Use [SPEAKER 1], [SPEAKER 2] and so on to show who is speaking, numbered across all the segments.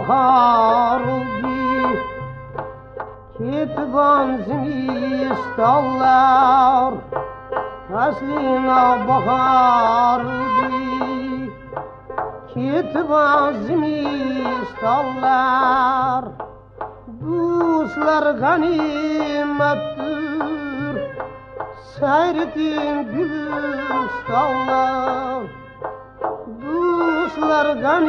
[SPEAKER 1] bahar oldu. Ketban zimistallar, fasline bahar oldu. Ketban zimistallar, dostlar ganimettir, seyretin gülistallar. Dostlar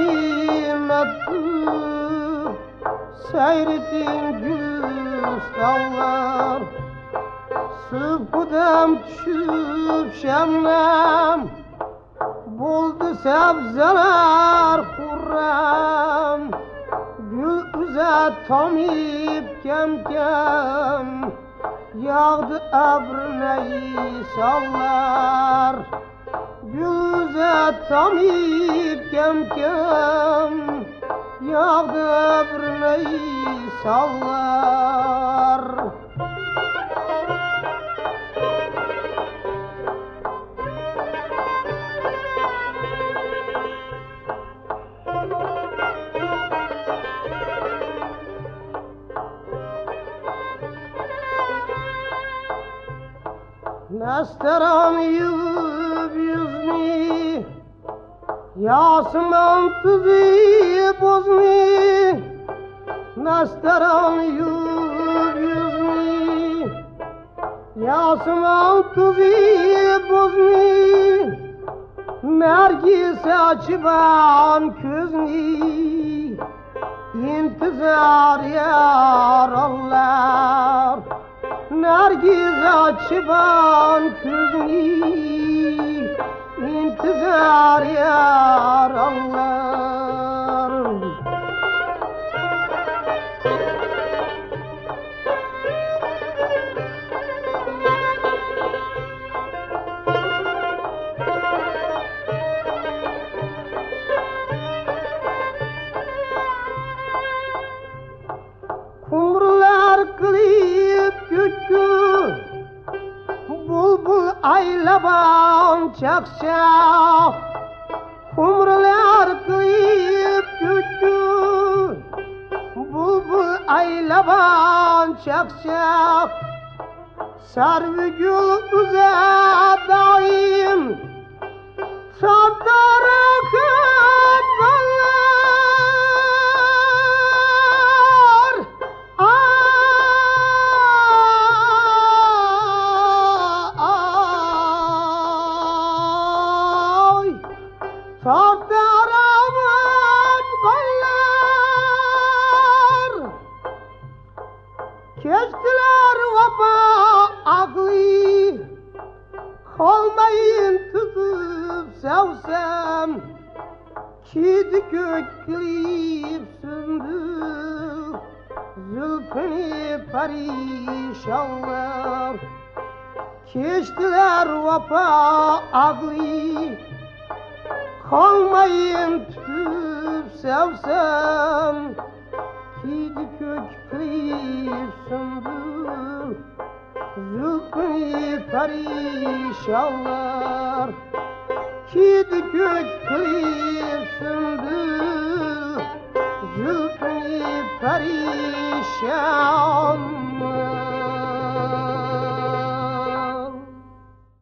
[SPEAKER 1] ganimettir, seyretin gülistallar. Sıfkıdam düşüp şemlem, buldu sebzeler kurram. Gül üzet tamip kem kem, yağdı ebrine sallar. Gül üzet tamip kem kem, yağdı ebrine sallar. Nesteran yığıp yüzni, Yasman tuzu bozni. Nesteran yığıp yüzni, Yasman tuzu bozni. Nergis açıban küzni, İntizar yarallar. Nergiz açıban küzni, intizar yarallar. Kumrular kılıyıp güçlü, bulbul aylaban çakşak. Kumrular kılıyıp güçlü, bulbul aylaban çakşak. Sarı gül üze daim, çadara kıtbalar. Ay, çadaramat ballar. Keçtiler vapa aklı, kalmayın tutup sevsem. Kedi kökleyip sündü, zülfünü perişanlar. Keçtiler vapa aklı, kalmayın tutup sevsem. Kedi kökleyip sündü, zülfünü perişanlar. Kedi kökleyip sündü, zülfünü perişan.